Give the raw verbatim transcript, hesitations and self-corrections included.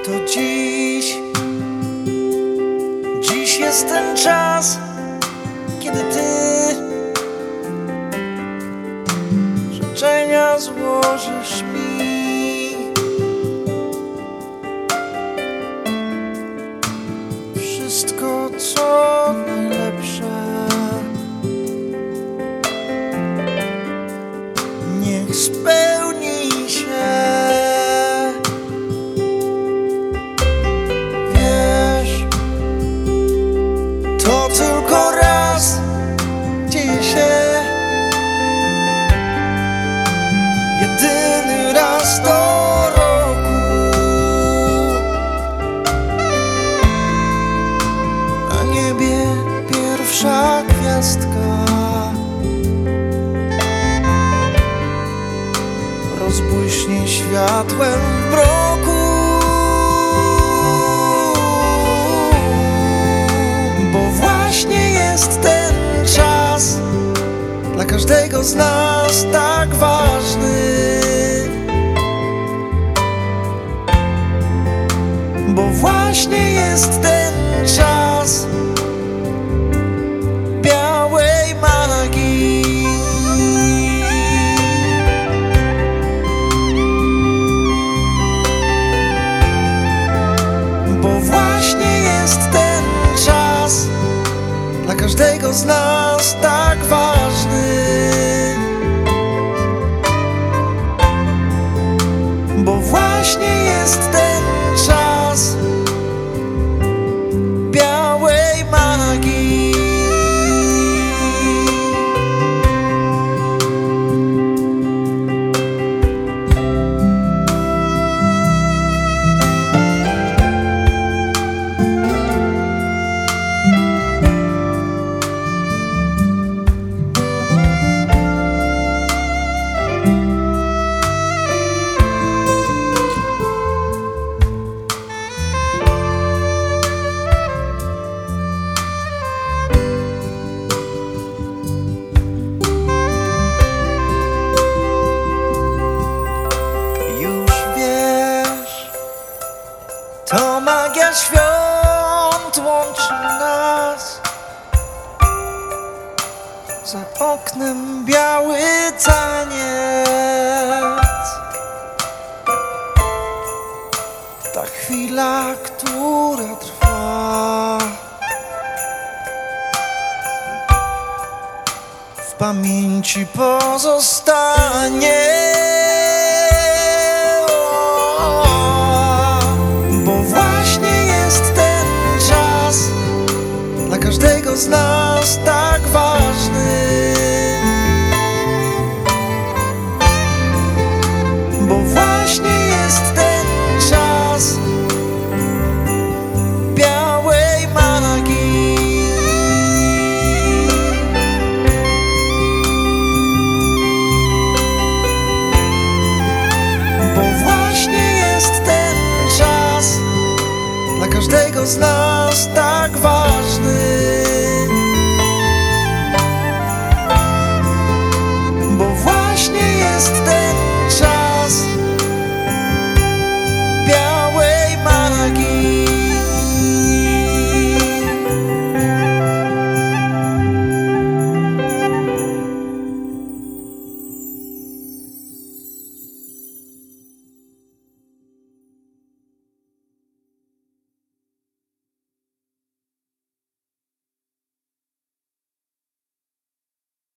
To dziś, dziś jest ten czas, kiedy ty życzenia złożysz mi. Wszystko, co najlepsze, niech spełni się. Wiesz, to tylko raz dzieje się, jedyny raz do roku. Na niebie pierwsza gwiazdka rozbłyśnie światłem w mroku. Bo właśnie jest ten czas dla każdego z nas tak ważny. Bo właśnie jest ten czas białej magii. Bo właśnie jest ten czas dla każdego z nas tak ważny. Bo właśnie jest ten czas białej magii. To magia świąt łączy nas. Za oknem biały taniec. Ta chwila, która trwa, w pamięci pozostanie. Każdego z nas tak ważny. Bo właśnie jest ten czas białej magii. Bo właśnie jest ten czas dla każdego z nas